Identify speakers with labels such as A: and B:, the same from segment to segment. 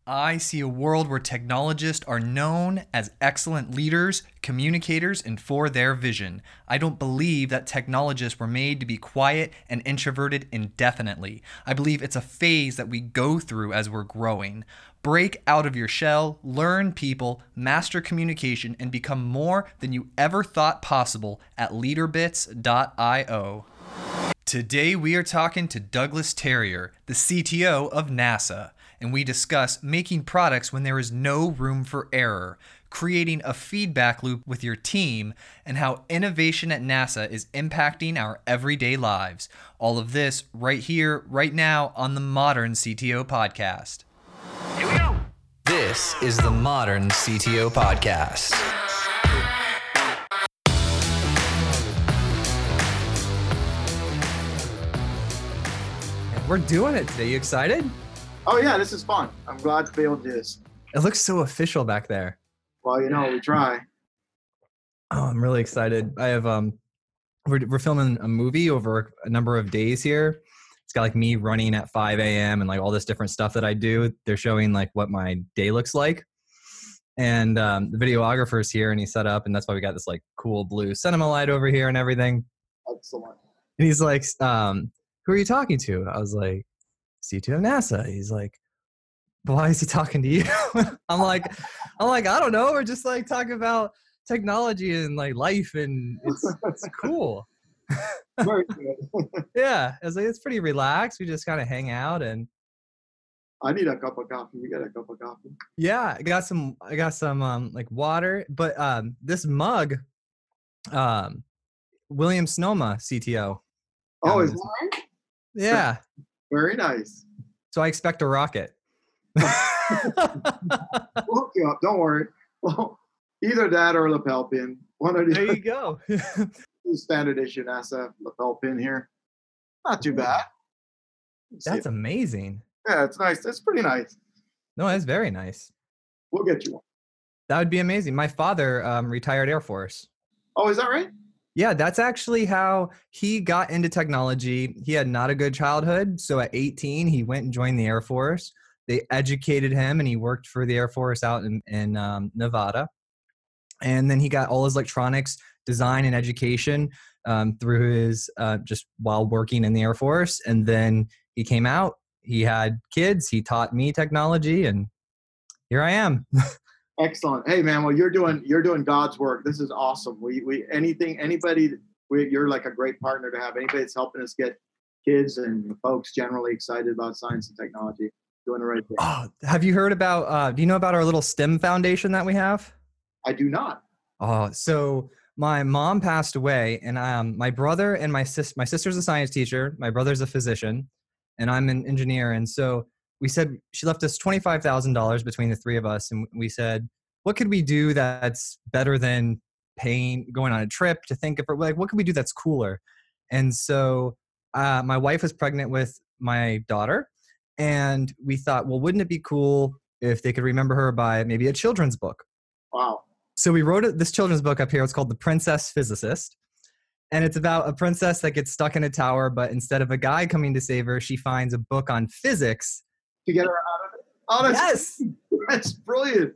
A: I see a world where technologists are known as excellent leaders, communicators, and for their vision. I don't believe that technologists were made to be quiet and introverted indefinitely. I believe it's a phase that we go through as we're growing. Break out of your shell, learn people, master communication, and become more than you ever thought possible at leaderbits.io. Today we are talking to Douglas Terrier, the CTO of NASA, and we discuss making products when there is no room for error, creating a feedback loop with your team, and how innovation at NASA is impacting our everyday lives. All of this right here, right now on the Modern CTO Podcast.
B: Here we go.
A: This is the Modern CTO Podcast. We're doing it today. You excited?
B: Oh yeah, this is fun. I'm glad to be able to do this.
A: It looks so official back there.
B: Well, we try.
A: Oh, I'm really excited. I have we're filming a movie over a number of days here. It's got like me running at 5 a.m. and like all this different stuff that I do. They're showing like what my day looks like. And the videographer's here and he's set up, and that's why we got this like cool blue cinema light over here and everything.
B: Excellent.
A: And he's like, who are you talking to? I was like, C2 of NASA. He's like, why is he talking to you? I'm like, I don't know. We're just like talking about technology and like life, and it's cool.
B: Very good.
A: Yeah, I was like, it's pretty relaxed. We just kind of hang out, and
B: I need a cup of coffee. You got a cup of coffee?
A: yeah, I got some like water, but this mug, William Sonoma CTO.
B: Oh, is that right?
A: Yeah.
B: Very nice.
A: So I expect a rocket.
B: We'll hook you up. Don't worry. Well, either that or a lapel pin. One of
A: There you go.
B: Standard issue NASA lapel pin here. Not too bad.
A: That's amazing.
B: Yeah, it's nice. It's pretty nice.
A: No, that's very nice.
B: We'll get you one.
A: That would be amazing. My father retired Air Force.
B: Oh, is that right?
A: Yeah, that's actually how he got into technology. He had not a good childhood. So at 18, he went and joined the Air Force. They educated him and he worked for the Air Force out in Nevada. And then he got all his electronics design and education through his just while working in the Air Force. And then he came out, he had kids, he taught me technology, and here I am.
B: Excellent. Hey man, well you're doing God's work. This is awesome. You're like a great partner to have. Anybody that's helping us get kids and folks generally excited about science and technology, doing the right thing.
A: Oh, have you heard about do you know about our little STEM foundation that we have?
B: I do not.
A: Oh, so my mom passed away, and my brother and my sister's a science teacher, my brother's a physician, and I'm an engineer. And so we said, she left us $25,000 between the three of us. And we said, what could we do that's better than going on a trip to think of, like, what could we do that's cooler? And so my wife was pregnant with my daughter, and we thought, well, wouldn't it be cool if they could remember her by maybe a children's book?
B: Wow.
A: So we wrote this children's book up here. It's called The Princess Physicist. And it's about a princess that gets stuck in a tower, but instead of a guy coming to save her, she finds a book on physics
B: to get her out of it. Oh, that's brilliant.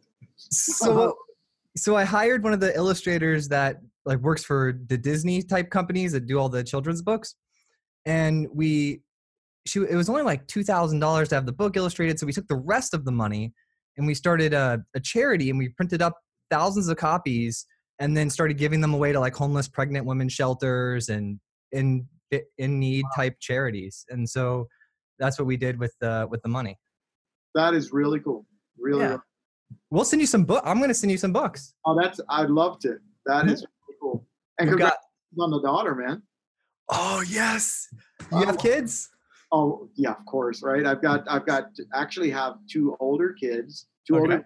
A: So I hired one of the illustrators that like works for the Disney type companies that do all the children's books. And it was only like $2,000 to have the book illustrated. So we took the rest of the money and we started a charity, and we printed up thousands of copies and then started giving them away to like homeless pregnant women shelters and in need type charities. And so that's what we did with the money.
B: That is really cool. Really.
A: Yeah. We'll send you some book. I'm going to send you some books.
B: Oh, I'd love to. That is really cool. And congrats on the daughter, man.
A: Oh yes. You have kids?
B: Oh yeah, of course. Right. I've actually have two older kids, older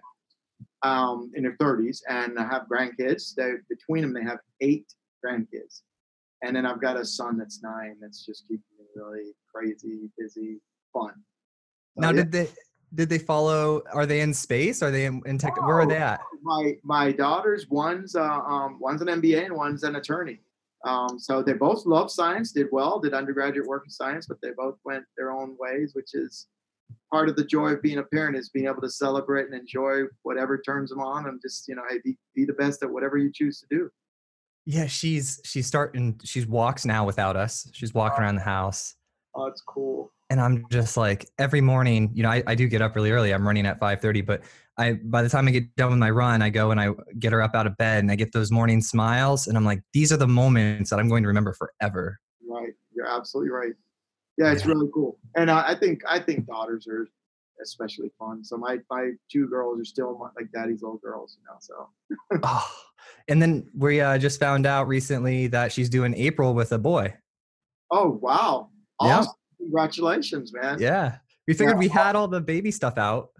B: in their 30s, and I have grandkids. Between them, they have 8 grandkids. And then I've got a son that's 9. That's just keeping me really crazy, busy, fun.
A: Now, did they follow? Are they in space? Are they in tech? Where are they at?
B: My daughters, one's an MBA and one's an attorney. So they both love science, did undergraduate work in science, but they both went their own ways, which is part of the joy of being a parent is being able to celebrate and enjoy whatever turns them on, and just, hey, be the best at whatever you choose to do.
C: Yeah, she walks now without us. She's walking around the house.
B: Oh, it's cool.
C: And I'm just like, every morning, I do get up really early. I'm running at 5:30, but by the time I get done with my run, I go and I get her up out of bed and I get those morning smiles. And I'm like, these are the moments that I'm going to remember forever.
B: Right. You're absolutely right. Yeah, it's really cool. And I think daughters are especially fun. So my two girls are still like daddy's little girls, so.
C: Oh, and then we just found out recently that she's doing April with a boy.
B: Oh, wow. Awesome. Congratulations, man.
C: Yeah. We figured we had all the baby stuff out.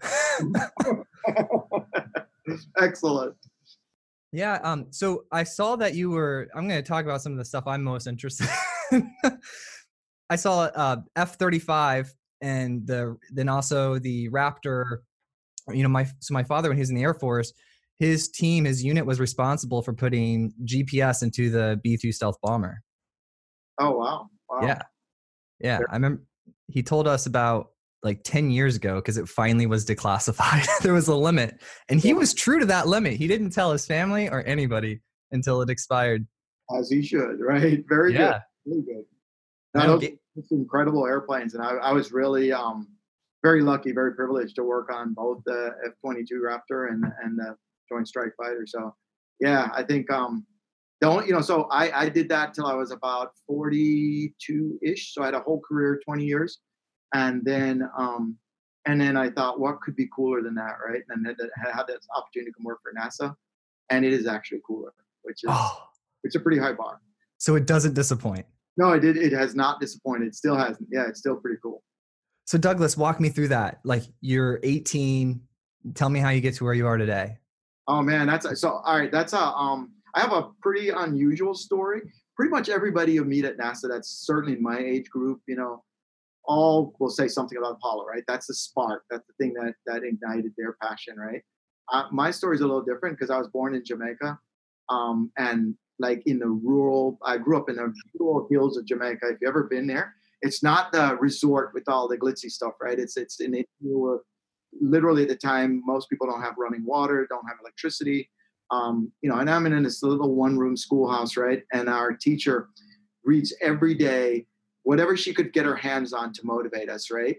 B: Excellent.
C: Yeah. So I saw that I'm going to talk about some of the stuff I'm most interested in. I saw F-35 and then also the Raptor. My father, when he was in the Air Force, his unit was responsible for putting GPS into the B-2 stealth bomber.
B: Oh, wow.
C: Yeah. I remember he told us about like 10 years ago, because it finally was declassified. There was a limit, and he was true to that limit. He didn't tell his family or anybody until it expired.
B: As he should, right? Very good. Really good. Those are incredible airplanes. And I was really very lucky, very privileged to work on both the F-22 Raptor and the Joint Strike Fighter. So, yeah, I think so I did that till I was about 42-ish. So I had a whole career, 20 years. And then I thought, what could be cooler than that, right? And then I had this opportunity to come work for NASA. And it is actually cooler, which is it's a pretty high bar.
C: So it doesn't disappoint.
B: No, it has not disappointed. It still hasn't. Yeah, it's still pretty cool.
C: So Douglas, walk me through that. Like, you're 18. Tell me how you get to where you are today.
B: Oh man, all right. I have a pretty unusual story. Pretty much everybody you meet at NASA, that's certainly in my age group, all will say something about Apollo, right? That's the spark. That's the thing that ignited their passion, right? My story is a little different because I was born in Jamaica, and like I grew up in the rural hills of Jamaica. If you've ever been there, it's not the resort with all the glitzy stuff, right? It's in the literally at the time, most people don't have running water, don't have electricity, and I'm in this little one-room schoolhouse, right? And our teacher reads every day whatever she could get her hands on to motivate us, right?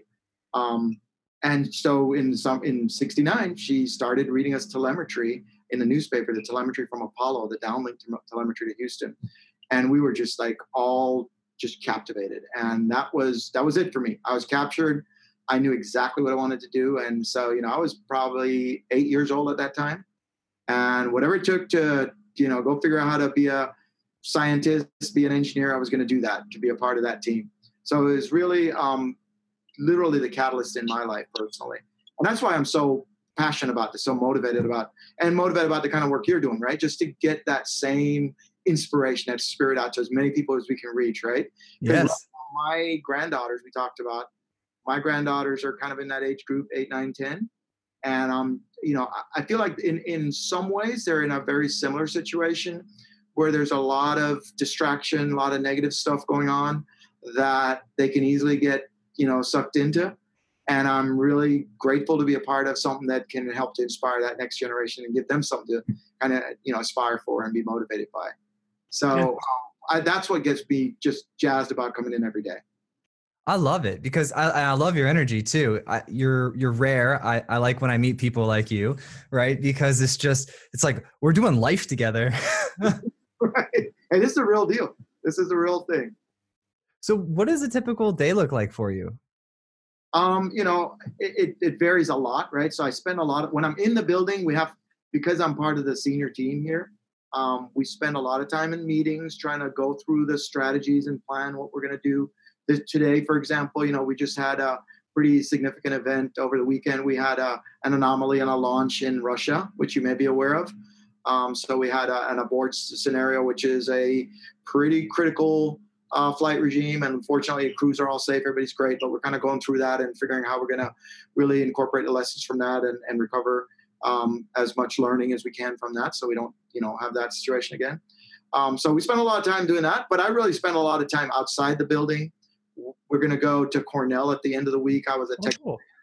B: And so in 69, she started reading us telemetry in the newspaper, the telemetry from Apollo, the downlink telemetry to Houston. And we were just like all just captivated. And that was it for me. I was captured. I knew exactly what I wanted to do. And so, I was probably 8 years old at that time. And whatever it took to, go figure out how to be a scientist, be an engineer, I was going to do that, to be a part of that team. So it was really literally the catalyst in my life personally. And that's why I'm so passionate about this, so motivated about the kind of work you're doing, right? Just to get that same inspiration, that spirit out to as many people as we can reach, right?
C: Yes.
B: My granddaughters, we talked about, my granddaughters are kind of in that age group, 8, 9, 10. And, I feel like in some ways they're in a very similar situation where there's a lot of distraction, a lot of negative stuff going on that they can easily get, sucked into. And I'm really grateful to be a part of something that can help to inspire that next generation and give them something to kind of, aspire for and be motivated by. So that's what gets me just jazzed about coming in every day.
C: I love it because I love your energy too. You're rare. I like when I meet people like you, right? Because it's like we're doing life together.
B: Right. And this is the real deal. This is the real thing.
C: So what does a typical day look like for you?
B: It varies a lot, right? So I spend a lot when I'm in the building, because I'm part of the senior team here, we spend a lot of time in meetings trying to go through the strategies and plan what we're going to do. Today, for example, we just had a pretty significant event over the weekend. We had an anomaly and a launch in Russia, which you may be aware of. So we had an abort scenario, which is a pretty critical flight regime. And unfortunately, crews are all safe. Everybody's great. But we're kind of going through that and figuring how we're going to really incorporate the lessons from that and recover as much learning as we can from that so we don't, have that situation again. So we spend a lot of time doing that. But I really spend a lot of time outside the building. We're going to go to Cornell at the end of the week. I was at Texas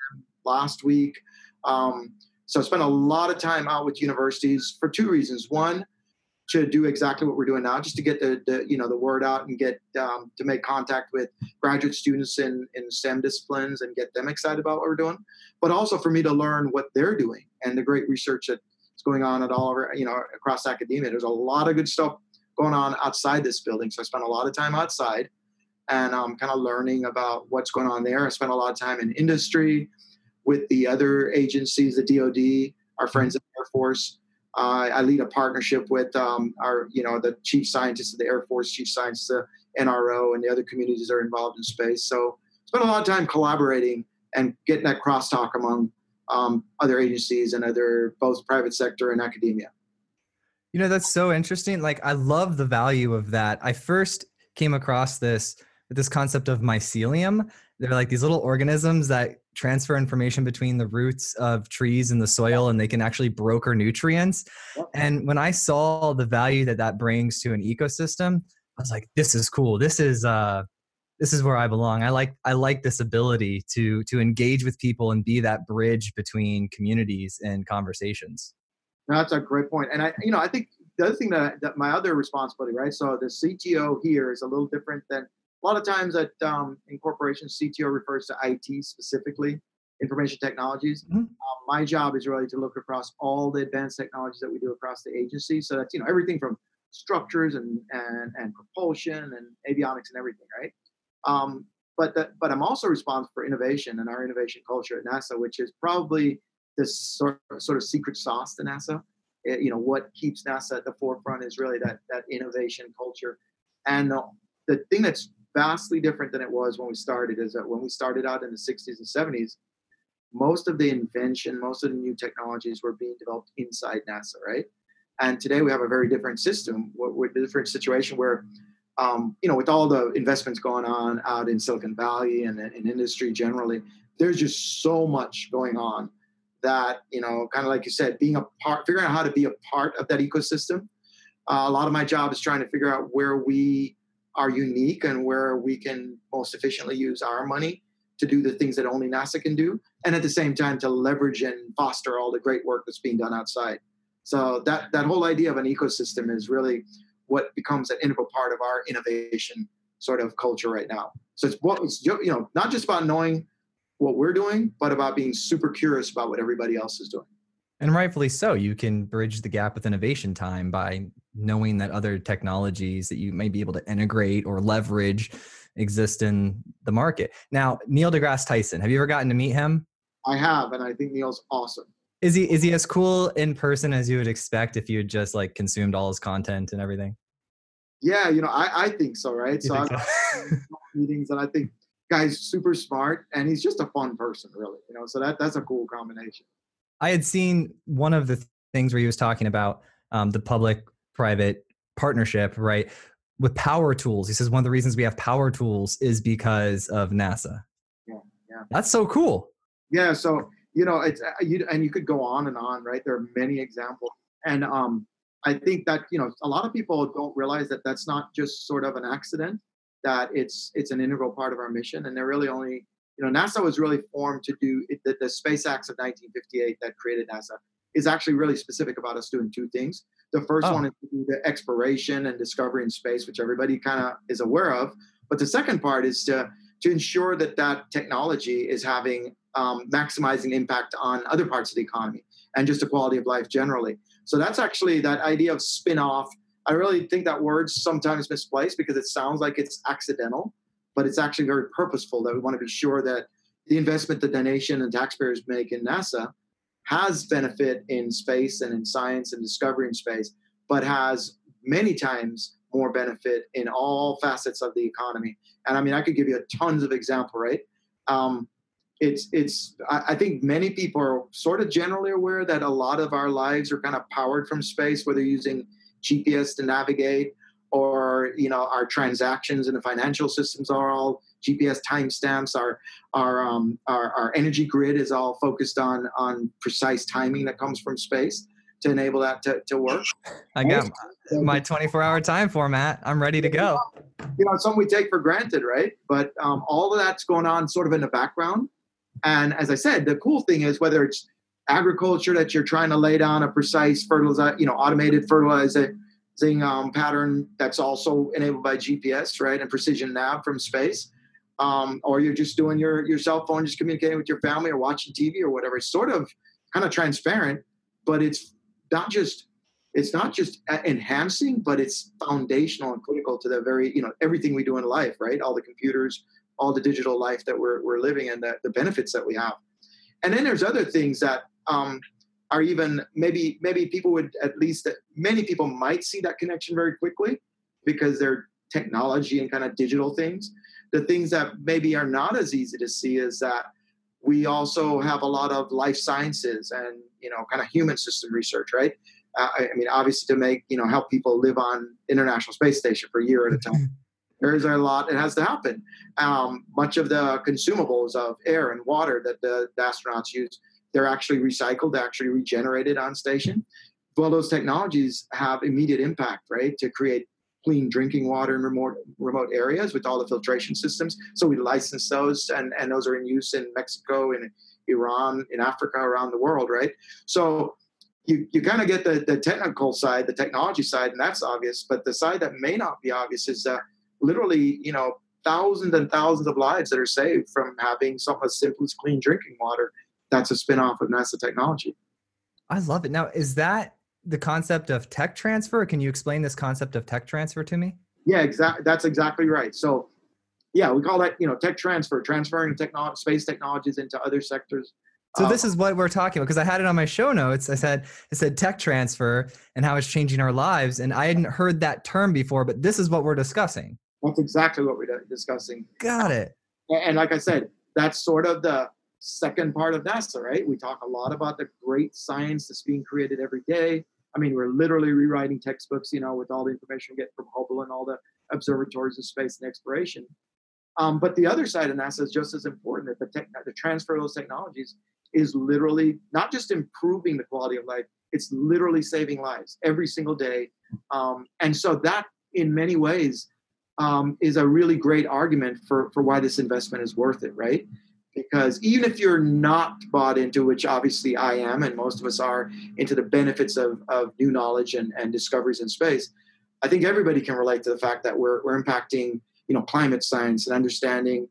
B: last week. So I spent a lot of time out with universities for two reasons. One, to do exactly what we're doing now, just to get the word out and get to make contact with graduate students in STEM disciplines and get them excited about what we're doing, but also for me to learn what they're doing and the great research that's going on at all over, across academia. There's a lot of good stuff going on outside this building. So I spent a lot of time outside and kind of learning about what's going on there. I spent a lot of time in industry with the other agencies, the DoD, our friends in the Air Force. I lead a partnership with the chief scientists of the Air Force, chief scientists of NRO, and the other communities that are involved in space. So spent a lot of time collaborating and getting that crosstalk among other agencies and other both private sector and academia.
C: That's so interesting. Like, I love the value of that. I first came across this concept of mycelium. They're like these little organisms that transfer information between the roots of trees and the soil, and they can actually broker nutrients.
B: Yep.
C: And when I saw the value that brings to an ecosystem, I was like, this is cool. This is where I belong. I like this ability to engage with people and be that bridge between communities and conversations.
B: That's a great point. And I think the other thing that my other responsibility, right? So the CTO here is a little different than a lot of times in corporations. CTO refers to IT specifically, information technologies.
C: Mm-hmm.
B: My job is really to look across all the advanced technologies that we do across the agency. So that's everything from structures and propulsion and avionics and everything, right? But I'm also responsible for innovation and our innovation culture at NASA, which is probably this sort of secret sauce to NASA. What keeps NASA at the forefront is really that innovation culture. And the thing that's vastly different than it was when we started is that when we started out in the 60s and 70s, most of the invention, most of the new technologies were being developed inside NASA, right? And today we have a very different system. We're in a different situation where, with all the investments going on out in Silicon Valley and in industry generally, there's just so much going on that, kind of like you said, figuring out how to be a part of that ecosystem. A lot of my job is trying to figure out where we are unique and where we can most efficiently use our money to do the things that only NASA can do, and at the same time to leverage and foster all the great work that's being done outside. So that whole idea of an ecosystem is really what becomes an integral part of our innovation sort of culture right now. So it's not just about knowing what we're doing, but about being super curious about what everybody else is doing.
C: And rightfully so. You can bridge the gap with innovation time by knowing that other technologies that you may be able to integrate or leverage exist in the market. Now, Neil deGrasse Tyson, have you ever gotten to meet him?
B: I have, and I think Neil's awesome.
C: Is he as cool in person as you would expect if you had just like consumed all his content and everything?
B: Yeah, I think so, right? So I've had meetings, and I think guy's super smart, and he's just a fun person, really. So that's a cool combination.
C: I had seen one of the things where he was talking about the public-private partnership, right, with power tools. He says one of the reasons we have power tools is because of NASA.
B: Yeah.
C: That's so cool.
B: Yeah, so it's and you could go on and on, right? There are many examples, and I think that a lot of people don't realize that that's not just sort of an accident. That it's an integral part of our mission, and they're really only. NASA was really formed to do the Space Acts of 1958 that created NASA is actually really specific about us doing two things. The first one is to do the exploration and discovery in space, which everybody kind of is aware of. But the second part is to ensure that technology is having maximizing impact on other parts of the economy and just the quality of life generally. So that's actually that idea of spin-off. I really think that word's sometimes misplaced because it sounds like it's accidental. But it's actually very purposeful that we want to be sure that the investment that the nation and taxpayers make in NASA has benefit in space and in science and discovery in space, but has many times more benefit in all facets of the economy. And I mean, I could give you tons of examples, right? I think many people are sort of generally aware that a lot of our lives are kind of powered from space, whether using GPS to navigate or our transactions in the financial systems are all GPS timestamps. Our energy grid is all focused on precise timing that comes from space to enable that to work.
C: I got my 24-hour time format. I'm ready to go.
B: Something we take for granted, right? But all of that's going on sort of in the background. And as I said, the cool thing is whether it's agriculture that you're trying to lay down a precise automated fertilizing pattern that's also enabled by GPS, right, and precision nav from space, or you're just doing your cell phone, just communicating with your family or watching TV or whatever. It's sort of kind of transparent, but it's not just enhancing, but it's foundational and critical to the very, everything we do in life, right? All the computers, all the digital life that we're living in, the benefits that we have. And then there's other things that are even maybe people would, at least many people might see that connection very quickly because they're technology and kind of digital things. The things that maybe are not as easy to see is that we also have a lot of life sciences and, kind of human system research, right? I mean, obviously to make, help people live on International Space Station for a year at a time. There's a lot that has to happen. Much of the consumables of air and water that the astronauts use, they're actually recycled, they're actually regenerated on station. Well, those technologies have immediate impact, right? To create clean drinking water in remote areas with all the filtration systems. So we license those, and those are in use in Mexico, in Iran, in Africa, around the world, right? So you kind of get the technical side, the technology side, and that's obvious. But the side that may not be obvious is literally, thousands and thousands of lives that are saved from having something as simple as clean drinking water. That's a spinoff of NASA technology.
C: I love it. Now, is that the concept of tech transfer? Can you explain this concept of tech transfer to me?
B: Yeah, exactly. That's exactly right. So, yeah, we call that, tech transfer, transferring space technologies into other sectors.
C: So this is what we're talking about, because I had it on my show notes. It said tech transfer and how it's changing our lives. And I hadn't heard that term before, but this is what we're discussing.
B: That's exactly what we're discussing.
C: Got it.
B: And like I said, that's sort of the second part of NASA, right? We talk a lot about the great science that's being created every day. I mean, we're literally rewriting textbooks, with all the information we get from Hubble and all the observatories of space and exploration. But the other side of NASA is just as important, that the transfer of those technologies is literally not just improving the quality of life, it's literally saving lives every single day. And so that, in many ways, is a really great argument for why this investment is worth it, right? Because even if you're not bought into, which obviously I am, and most of us are, into the benefits of new knowledge and discoveries in space, I think everybody can relate to the fact that we're impacting, climate science and understanding,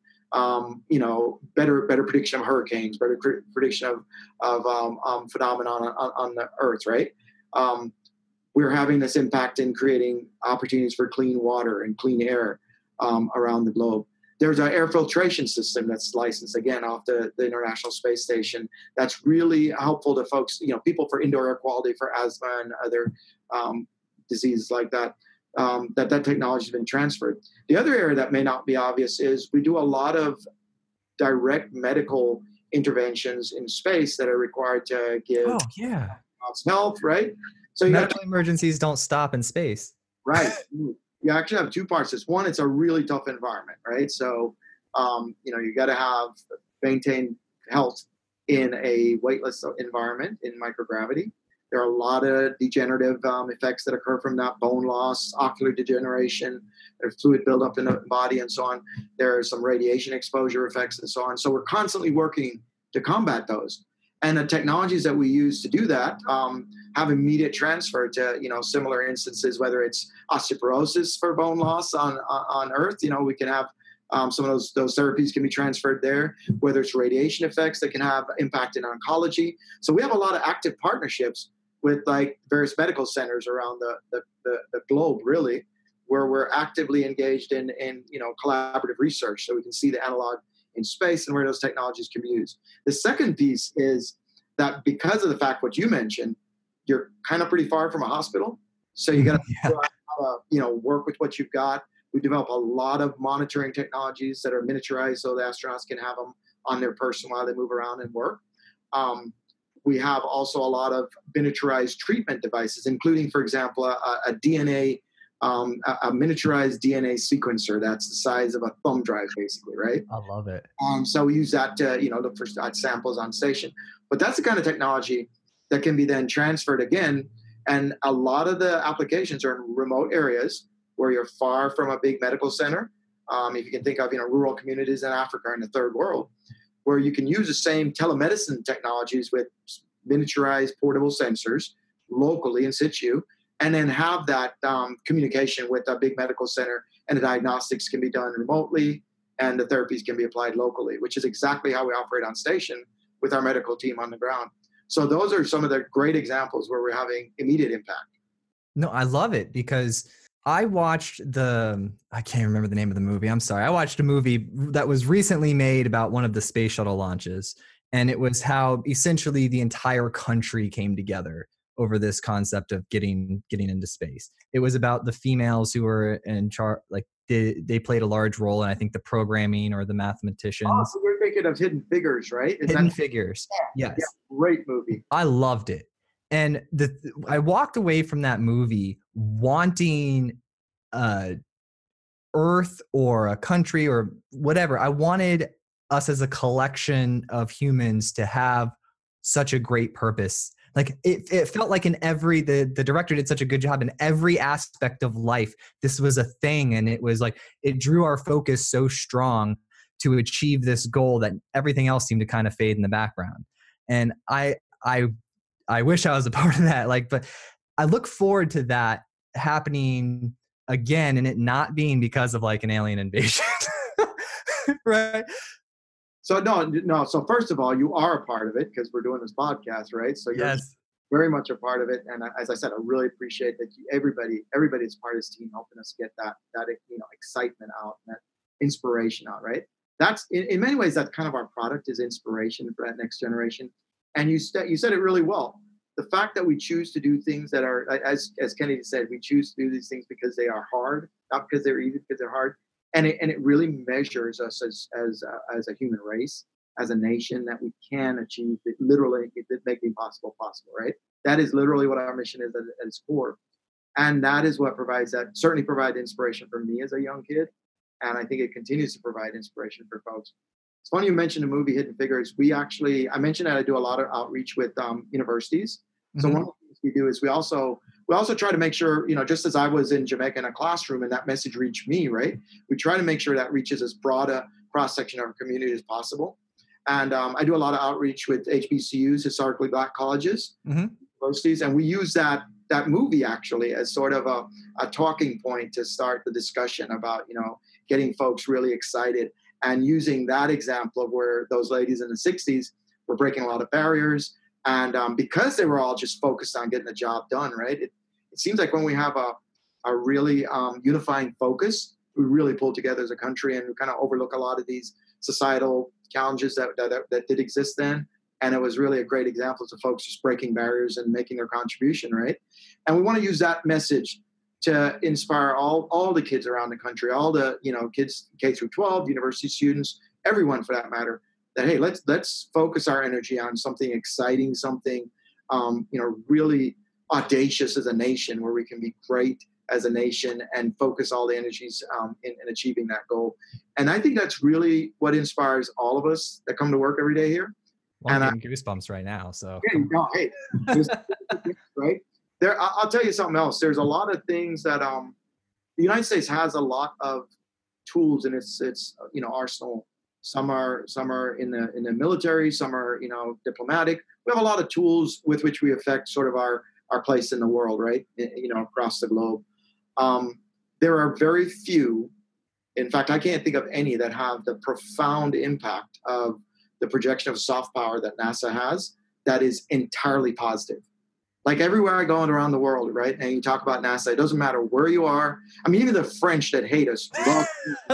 B: better prediction of hurricanes, better prediction of phenomenon on the Earth, right? We're having this impact in creating opportunities for clean water and clean air around the globe. There's an air filtration system that's licensed, again, off the International Space Station. That's really helpful to folks, people for indoor air quality, for asthma and other diseases like that, that technology has been transferred. The other area that may not be obvious is we do a lot of direct medical interventions in space that are required to give health, right? So
C: medical emergencies don't stop in space.
B: Right. You actually have two parts to this. One, it's a really tough environment, right? So, you got to maintain health in a weightless environment in microgravity. There are a lot of degenerative effects that occur from that: bone loss, ocular degeneration, there's fluid buildup in the body, and so on. There are some radiation exposure effects and so on. So we're constantly working to combat those. And the technologies that we use to do that have immediate transfer to, similar instances, whether it's osteoporosis for bone loss on Earth. We can have some of those therapies can be transferred there, whether it's radiation effects that can have impact in oncology. So we have a lot of active partnerships with various medical centers around the globe, really, where we're actively engaged in collaborative research, so we can see the analog in space and where those technologies can be used. The second piece is that because of the fact what you mentioned, you're kind of pretty far from a hospital, so you got to work with what you've got. We develop a lot of monitoring technologies that are miniaturized so the astronauts can have them on their person while they move around and work. We have also a lot of miniaturized treatment devices, including, for example, a DNA, a miniaturized DNA sequencer that's the size of a thumb drive, basically, right?
C: I love it.
B: So we use that to, look for samples on station. But that's the kind of technology that can be then transferred again. And a lot of the applications are in remote areas where you're far from a big medical center. If you can think of, rural communities in Africa or in the third world, where you can use the same telemedicine technologies with miniaturized portable sensors locally in situ, and then have that communication with a big medical center, and the diagnostics can be done remotely and the therapies can be applied locally, which is exactly how we operate on station with our medical team on the ground. So those are some of the great examples where we're having immediate impact.
C: No, I love it because I watched I can't remember the name of the movie. I'm sorry. I watched a movie that was recently made about one of the space shuttle launches. And it was how essentially the entire country came together over this concept of getting into space. It was about the females who were in charge, like they played a large role in, I think, the programming or the mathematicians.
B: Oh, so you're thinking of Hidden Figures, right?
C: Hidden Figures. Yes.
B: Yeah, great movie.
C: I loved it. And I walked away from that movie wanting Earth or a country or whatever. I wanted us as a collection of humans to have such a great purpose. Like it felt like in every, the director did such a good job in every aspect of life. This was a thing. And it was like, it drew our focus so strong to achieve this goal that everything else seemed to kind of fade in the background. And I wish I was a part of that. Like, but I look forward to that happening again and it not being because of like an alien invasion. Right.
B: So no. So first of all, you are a part of it because we're doing this podcast, right? So you're very much a part of it. And as I said, I really appreciate that everybody's part of this team helping us get that excitement out, and that inspiration out, right? That's in many ways that's kind of our product, is inspiration for that next generation. And you said it really well. The fact that we choose to do things that are, as Kennedy said, we choose to do these things because they are hard, not because they're easy, because they're hard. And it really measures us as a human race, as a nation, that we can achieve it, literally make the impossible possible, right? That is literally what our mission is at its core. And that is what certainly provides inspiration for me as a young kid. And I think it continues to provide inspiration for folks. It's funny you mentioned the movie Hidden Figures. I mentioned that I do a lot of outreach with universities. So one of the things we do is we also try to make sure, just as I was in Jamaica in a classroom and that message reached me, right? We try to make sure that reaches as broad a cross-section of our community as possible. And I do a lot of outreach with HBCUs, historically Black colleges, universities, and we use that movie actually as sort of a talking point to start the discussion about, getting folks really excited, and using that example of where those ladies in the 60s were breaking a lot of barriers. And because they were all just focused on getting the job done, right? It seems like when we have a really unifying focus, we really pull together as a country, and we kind of overlook a lot of these societal challenges that did exist then. And it was really a great example of folks just breaking barriers and making their contribution, right? And we want to use that message to inspire all the kids around the country, all the kids K through 12, university students, everyone for that matter, that, hey, let's focus our energy on something exciting, something really audacious as a nation, where we can be great as a nation and focus all the energies in achieving that goal. And I think that's really what inspires all of us that come to work every day here.
C: Well, I'm getting goosebumps right now. So
B: hey, right there. I'll tell you something else. There's a lot of things that the United States has a lot of tools in its arsenal. Some are in the military, some are diplomatic. We have a lot of tools with which we affect sort of our place in the world, right? Across the globe. There are very few. In fact, I can't think of any that have the profound impact of the projection of soft power that NASA has, that is entirely positive. Like everywhere I go around the world, right? And you talk about NASA, it doesn't matter where you are. I mean, even the French that hate us love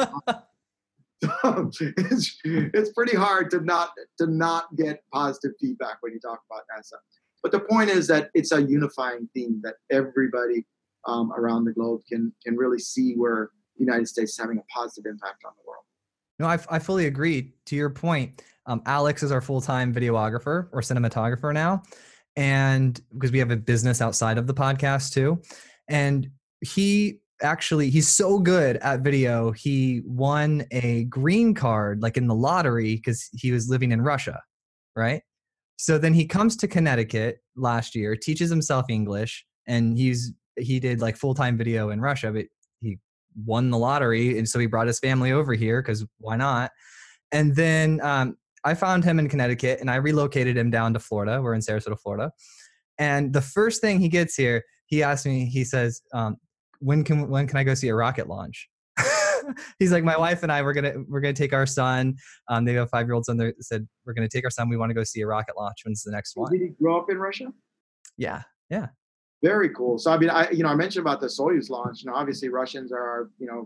B: it's pretty hard to not get positive feedback when you talk about NASA. But the point is that it's a unifying theme that everybody around the globe can really see where the United States is having a positive impact on the world.
C: No, I fully agree. To your point, Alex is our full-time videographer or cinematographer now, and because we have a business outside of the podcast too, and he's so good at video. He won a green card like in the lottery because he was living in Russia, right? So then he comes to Connecticut last year, teaches himself English, and he did like full-time video in Russia, but he won the lottery, and so he brought his family over here because why not? And then I found him in Connecticut and I relocated him down to Florida. We're in Sarasota, Florida. And the first thing he gets here, he asks me, he says, when can I go see a rocket launch? He's like, my wife and I, we're gonna take our son. They have a 5-year-old son. They said, we're gonna take our son. We want to go see a rocket launch. When's the next one?
B: Did he grow up in Russia?
C: Yeah. Yeah.
B: Very cool. So, I mean, I mentioned about the Soyuz launch. Obviously Russians are,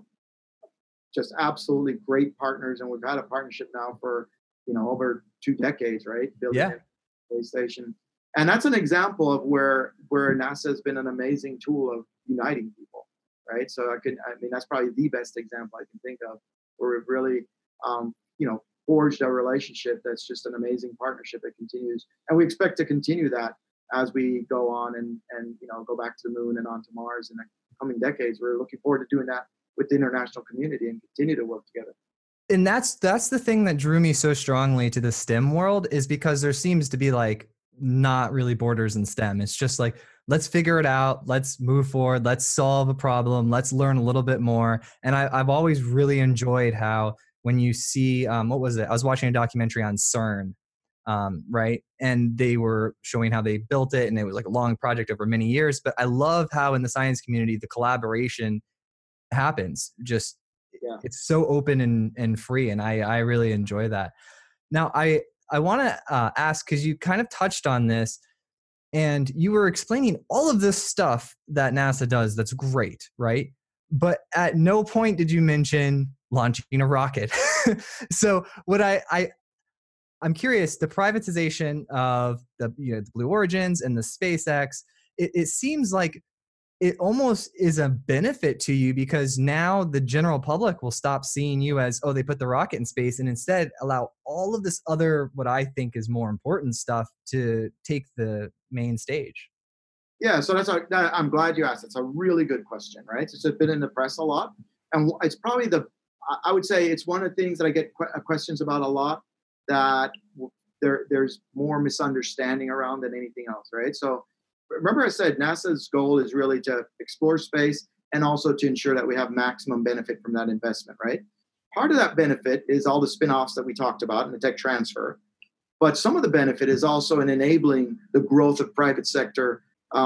B: just absolutely great partners. And we've had a partnership now for, over 2 decades, right? Building a space station. And that's an example of where NASA has been an amazing tool of uniting people, right? So that's probably the best example I can think of where we've really, forged a relationship that's just an amazing partnership that continues. And we expect to continue that as we go on and go back to the moon and onto Mars in the coming decades. We're looking forward to doing that with the international community and continue to work together.
C: And that's the thing that drew me so strongly to the STEM world, is because there seems to be like not really borders in STEM. It's just like, let's figure it out. Let's move forward. Let's solve a problem. Let's learn a little bit more. And I've always really enjoyed how when you see, what was it? I was watching a documentary on CERN, right? And they were showing how they built it, and it was like a long project over many years. But I love how in the science community, the collaboration happens. Just, it's so open and free. And I really enjoy that. Now, I want to ask, because you kind of touched on this and you were explaining all of this stuff that NASA does. That's great, right? But at no point did you mention launching a rocket. So what I'm curious, the privatization of the Blue Origins and the SpaceX, it seems like it almost is a benefit to you, because now the general public will stop seeing you as, oh, they put the rocket in space, and instead allow all of this other, what I think is more important stuff, to take the main stage.
B: Yeah, so I'm glad you asked. It's a really good question, right? It's been in the press a lot, and it's probably I would say it's one of the things that I get questions about a lot, that there's more misunderstanding around than anything else, right? So remember I said NASA's goal is really to explore space and also to ensure that we have maximum benefit from that investment, right? Part of that benefit is all the spin-offs that we talked about and the tech transfer. But some of the benefit is also in enabling the growth of private sector,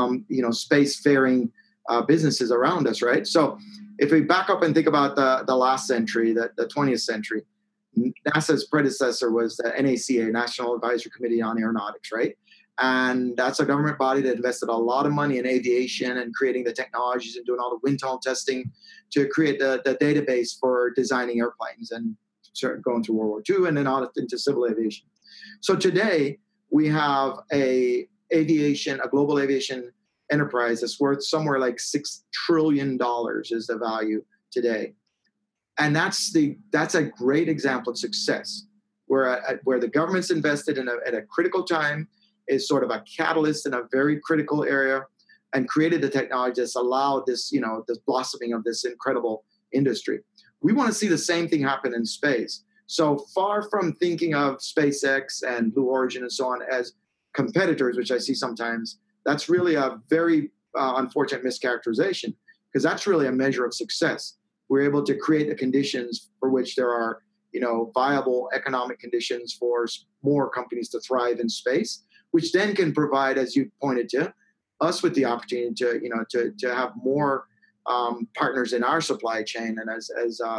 B: spacefaring businesses around us, right? So if we back up and think about the last century, the 20th century, NASA's predecessor was the NACA, National Advisory Committee on Aeronautics, right? And that's a government body that invested a lot of money in aviation and creating the technologies and doing all the wind tunnel testing to create the database for designing airplanes and going through World War II and then on into civil aviation. So today we have a global aviation enterprise that's worth somewhere like $6 trillion is the value today. And that's a great example of success, where the government's invested at a critical time, is sort of a catalyst in a very critical area, and created the technology that's allowed this, this blossoming of this incredible industry. We want to see the same thing happen in space. So far from thinking of SpaceX and Blue Origin and so on as competitors, which I see sometimes, that's really a very unfortunate mischaracterization, because that's really a measure of success. We're able to create the conditions for which there are, viable economic conditions for more companies to thrive in space, which then can provide, as you pointed to, us with the opportunity to have more partners in our supply chain and as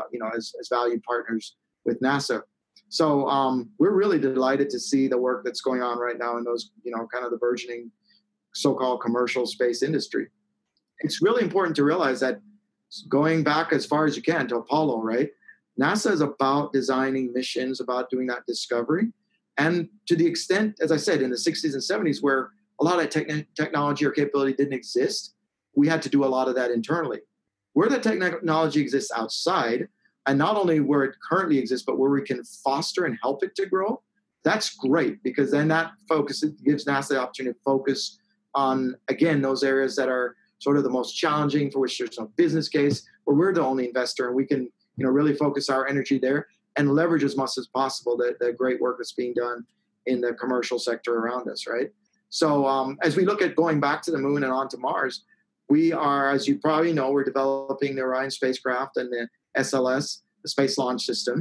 B: valued partners with NASA. So we're really delighted to see the work that's going on right now in those, kind of the burgeoning so-called commercial space industry. It's really important to realize that, going back as far as you can to Apollo, right? NASA is about designing missions, about doing that discovery. And to the extent, as I said, in the 60s and 70s, where a lot of technology or capability didn't exist, we had to do a lot of that internally. Where that technology exists outside, and not only where it currently exists, but where we can foster and help it to grow, that's great, because then that gives NASA the opportunity to focus on, again, those areas that are sort of the most challenging, for which there's no business case, where we're the only investor, and we can, really focus our energy there and leverage as much as possible the great work that's being done in the commercial sector around us, right? So as we look at going back to the moon and onto Mars, we are, as you probably know, we're developing the Orion spacecraft and the SLS, the Space Launch System.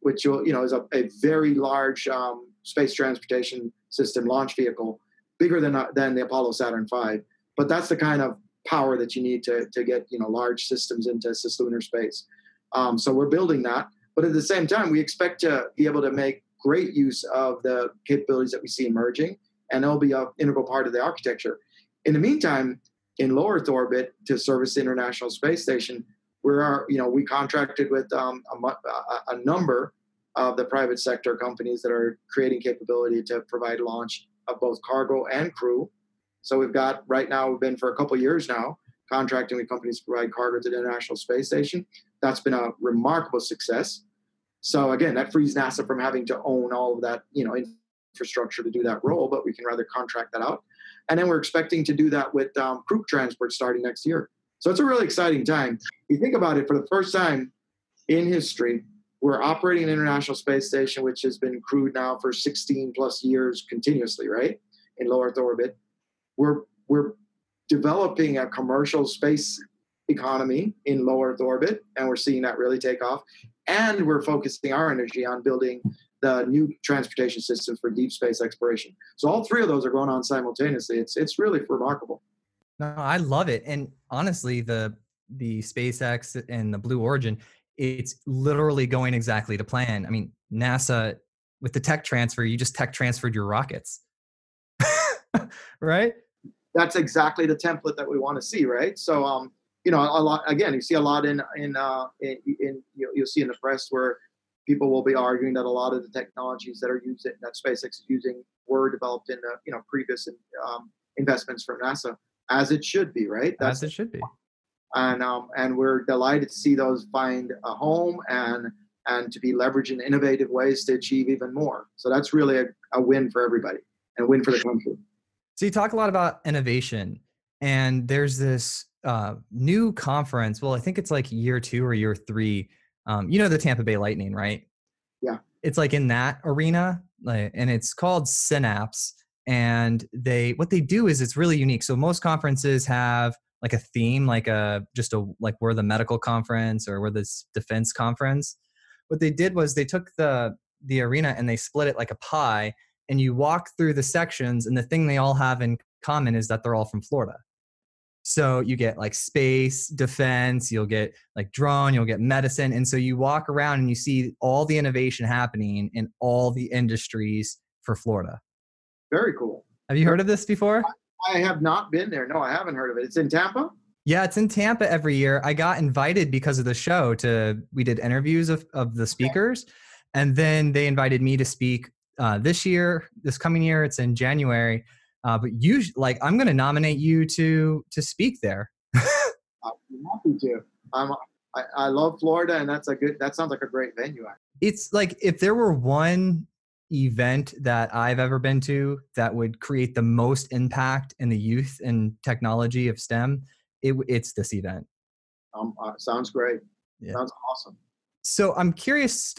B: which is a very large space transportation system launch vehicle, bigger than the Apollo Saturn V. But that's the kind of power that you need to get large systems into cislunar space. So we're building that, but at the same time, we expect to be able to make great use of the capabilities that we see emerging, and they'll be an integral part of the architecture. In the meantime, in low Earth orbit to service the International Space Station, we contracted with a number of the private sector companies that are creating capability to provide launch of both cargo and crew. So we've been for a couple of years now contracting with companies to provide cargo to the International Space Station. That's been a remarkable success. So again, that frees NASA from having to own all of that, infrastructure to do that role, but we can rather contract that out. And then we're expecting to do that with crew transport starting next year. So it's a really exciting time. You think about it, for the first time in history, we're operating an International Space Station, which has been crewed now for 16 plus years continuously, right? In low Earth orbit. We're developing a commercial space economy in low Earth orbit, and we're seeing that really take off. And we're focusing our energy on building the new transportation systems for deep space exploration. So all three of those are going on simultaneously. It's really remarkable.
C: No, I love it. And honestly, the SpaceX and the Blue Origin, it's literally going exactly to plan. I mean, NASA, with the tech transfer, you just tech transferred your rockets, right?
B: That's exactly the template that we want to see, right? So, a lot, again, you see a lot you'll see in the press where people will be arguing that a lot of the technologies that SpaceX is using were developed in the previous investments from NASA, as it should be, right?
C: As it should be.
B: And we're delighted to see those find a home and to be leveraged in innovative ways to achieve even more. So that's really a win for everybody and a win for the country.
C: So you talk a lot about innovation, and there's this new conference. Well, I think it's like year 2 or year 3. The Tampa Bay Lightning, right?
B: Yeah.
C: It's like in that arena, and it's called Synapse. And what they do is it's really unique. So most conferences have like a theme, like we're the medical conference or we're this defense conference. What they did was they took the arena and they split it like a pie, and you walk through the sections, and the thing they all have in common is that they're all from Florida. So you get like space, defense, you'll get like drone, you'll get medicine. And so you walk around and you see all the innovation happening in all the industries for Florida.
B: Very cool.
C: Have you heard of this before?
B: I have not been there. No, I haven't heard of it. It's in Tampa?
C: Yeah, it's in Tampa every year. I got invited because of the show we did interviews of the speakers. Okay. And then they invited me to speak this coming year. It's in January. But I'm going to nominate you to speak there.
B: I'm happy to. I love Florida, and that sounds like a great venue.
C: It's like, if there were one event that I've ever been to that would create the most impact in the youth and technology of STEM, it's this event.
B: Sounds great.
C: Yeah.
B: Sounds awesome.
C: So I'm curious,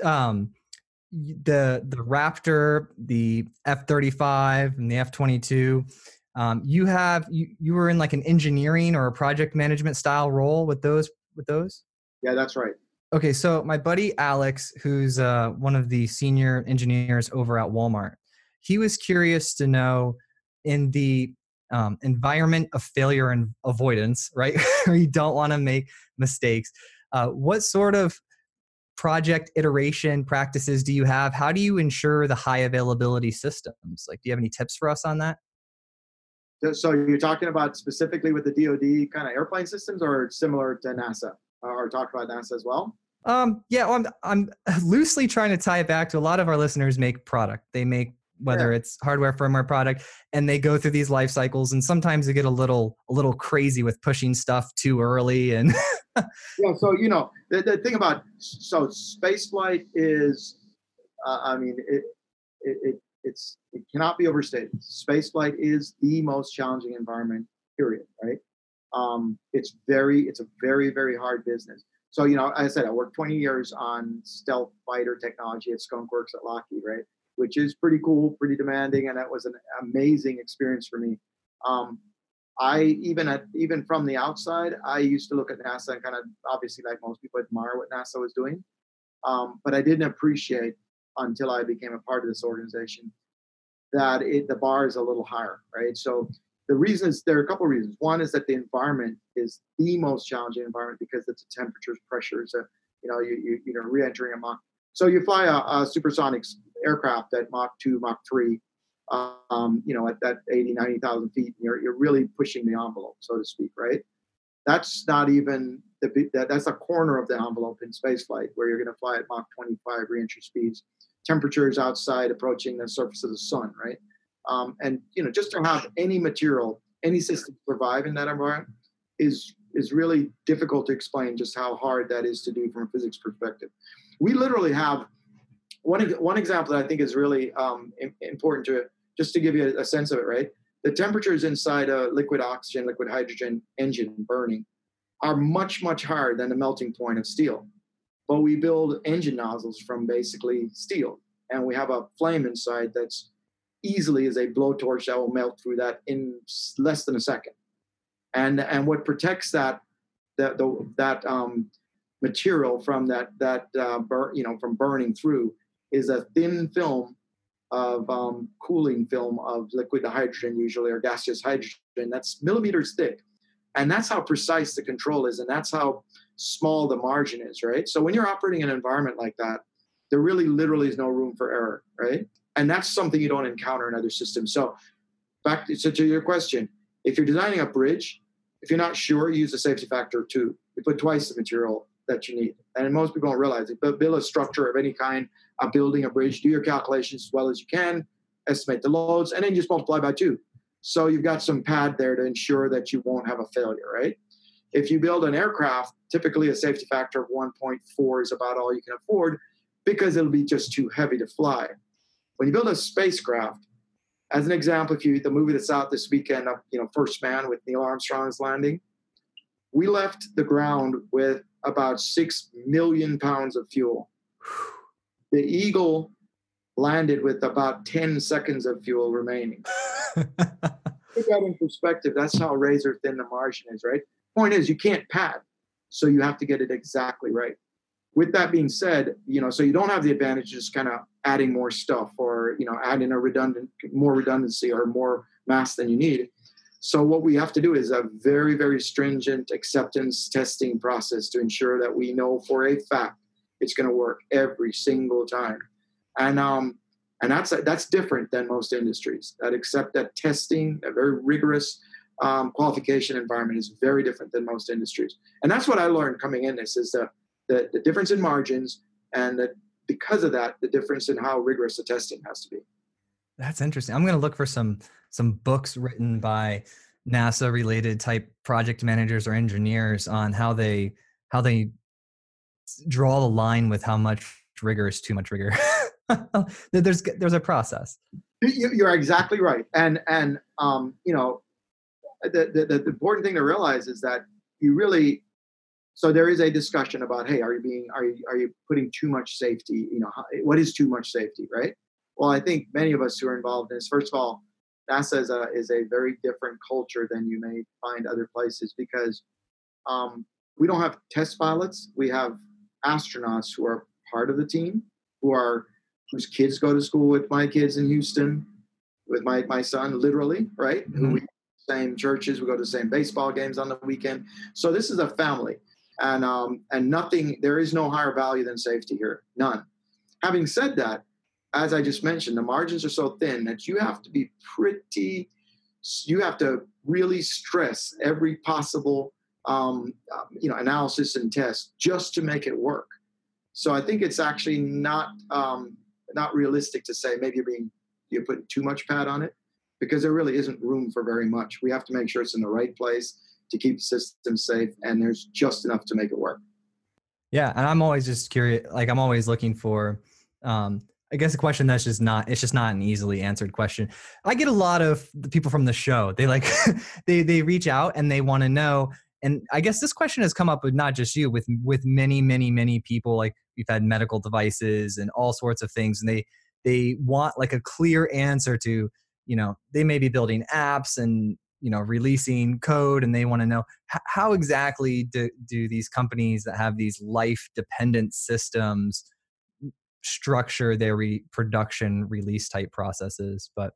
C: the Raptor, the F-35, and the F-22. You were in like an engineering or a project management style role with those.
B: Yeah, that's right.
C: Okay, so my buddy Alex, who's one of the senior engineers over at Walmart, he was curious to know, in the environment of failure and avoidance, right, where you don't want to make mistakes, what sort of project iteration practices do you have? How do you ensure the high availability systems? Like, do you have any tips for us on that?
B: So you're talking about specifically with the DoD kind of airplane systems, or similar to NASA, or talk about NASA as well?
C: Yeah, well, I'm loosely trying to tie it back to a lot of our listeners make product. They make, whether it's hardware, firmware, product, and they go through these life cycles, and sometimes they get a little crazy with pushing stuff too early. And
B: yeah, so the thing about space flight is, it cannot be overstated. Space flight is the most challenging environment, period. Right? It's a very, very hard business. So, as I said, I worked 20 years on stealth fighter technology at Skunk Works at Lockheed, right? Which is pretty cool, pretty demanding, and that was an amazing experience for me. Even from the outside, I used to look at NASA and kind of, obviously, like most people, admire what NASA was doing. But I didn't appreciate until I became a part of this organization that the bar is a little higher, right? So the reason is there are a couple of reasons. One is that the environment is the most challenging environment because it's the temperatures, pressures, re-entering a Mach. So you fly a supersonic aircraft at Mach 2, Mach 3, at that 80, 90,000 feet, you're really pushing the envelope, so to speak, right? That's not even that's a corner of the envelope in spaceflight where you're going to fly at Mach 25 reentry speeds, temperatures outside approaching the surface of the sun, right? Just to have any material, any system survive in that environment is really difficult to explain just how hard that is to do from a physics perspective. We literally have one example that I think is really important to it, just to give you a sense of it, right? The temperatures inside a liquid oxygen, liquid hydrogen engine burning are much, much higher than the melting point of steel. But we build engine nozzles from basically steel. And we have a flame inside that's easily as a blowtorch that will melt through that in less than a second. And what protects that material from from burning through is a thin film of cooling film of liquid hydrogen, usually, or gaseous hydrogen, that's millimeters thick. And that's how precise the control is, and that's how small the margin is, right? So when you're operating in an environment like that, there really literally is no room for error, right? And that's something you don't encounter in other systems. So to your question, if you're designing a bridge, if you're not sure, use a safety factor of 2. You put twice the material that you need. And most people don't realize it, but build a structure of any kind, a building, a bridge, do your calculations as well as you can, estimate the loads, and then just multiply by 2. So you've got some pad there to ensure that you won't have a failure, right? If you build an aircraft, typically a safety factor of 1.4 is about all you can afford because it'll be just too heavy to fly. When you build a spacecraft, as an example, the movie that's out this weekend, First Man with Neil Armstrong's landing, we left the ground with about 6 million pounds of fuel. The Eagle landed with about 10 seconds of fuel remaining. Put that in perspective, that's how razor thin the margin is, right? Point is, you can't pad, so you have to get it exactly right. With that being said, so you don't have the advantage of just kind of adding more stuff or, adding more redundancy or more mass than you need. So what we have to do is a very, very stringent acceptance testing process to ensure that we know for a fact it's going to work every single time. And that's different than most industries that testing, a very rigorous qualification environment is very different than most industries. And that's what I learned coming in this is the difference in margins, and that because of that, the difference in how rigorous the testing has to be.
C: That's interesting. I'm going to look for some books written by NASA related type project managers or engineers on how they draw the line with how much rigor is too much rigor. There's a process.
B: You're exactly right. And the important thing to realize is that so there is a discussion about, hey, are you putting too much safety? What is too much safety, right? Well, I think many of us who are involved in this, first of all, NASA is a very different culture than you may find other places because we don't have test pilots. We have astronauts who are part of the team, whose kids go to school with my kids in Houston, with my son, literally, right? Mm-hmm. Who we go to the same churches, we go to the same baseball games on the weekend. So this is a family. And nothing, there is no higher value than safety here, none. Having said that, as I just mentioned, the margins are so thin that you have to really stress every possible, analysis and test just to make it work. So I think it's actually not realistic to say maybe you're putting too much pad on it because there really isn't room for very much. We have to make sure it's in the right place to keep the system safe, and there's just enough to make it work.
C: Yeah, and I'm always just curious. Like I'm always looking for, I guess a question that's just not an easily answered question. I get a lot of the people from the show. They they reach out and they want to know. And I guess this question has come up with not just you, with many, many, many people. Like we've had medical devices and all sorts of things, and they want like a clear answer to, they may be building apps and releasing code, and they want to know how exactly do these companies that have these life dependent systems structure their production release type processes. But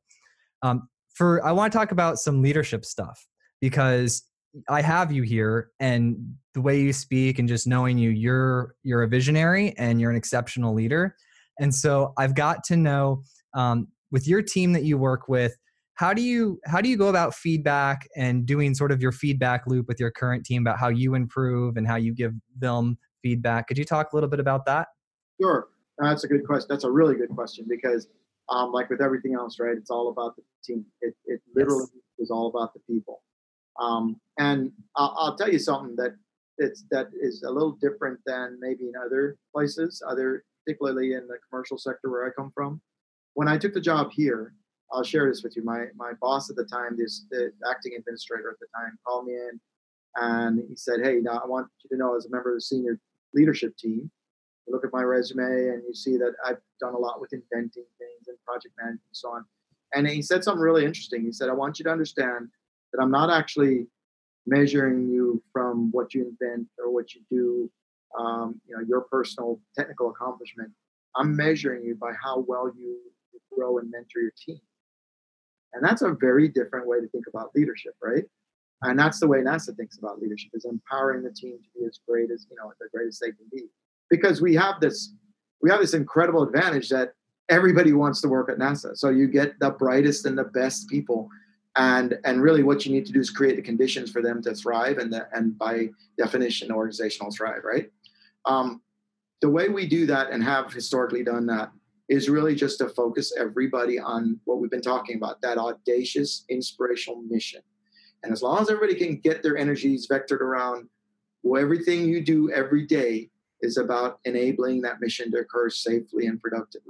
C: I want to talk about some leadership stuff, because I have you here, and the way you speak and just knowing you, you're a visionary and you're an exceptional leader. And so I've got to know, with your team that you work with, how do you go about feedback and doing sort of your feedback loop with your current team about how you improve and how you give them feedback? Could you talk a little bit about that?
B: Sure. That's a good question. That's a really good question, because like with everything else, right, it's all about the team. It literally is all about the people. And I'll tell you something that is a little different than maybe in other places, particularly in the commercial sector where I come from. When I took the job here, I'll share this with you. My boss at the time, the acting administrator at the time, called me in, and he said, "Hey, now I want you to know, as a member of the senior leadership team, you look at my resume and you see that I've done a lot with inventing things and project management and so on." And he said something really interesting. He said, "I want you to understand that I'm not actually measuring you from what you invent or what you do, your personal technical accomplishment. I'm measuring you by how well you grow and mentor your team." And that's a very different way to think about leadership, right? And that's the way NASA thinks about leadership, is empowering the team to be as great as, the greatest they can be. Because we have this incredible advantage that everybody wants to work at NASA. So you get the brightest and the best people. And really what you need to do is create the conditions for them to thrive, and by definition, the organization will thrive, right? The way we do that, and have historically done that, is really just to focus everybody on what we've been talking about, that audacious, inspirational mission. And as long as everybody can get their energies vectored around, everything you do every day is about enabling that mission to occur safely and productively.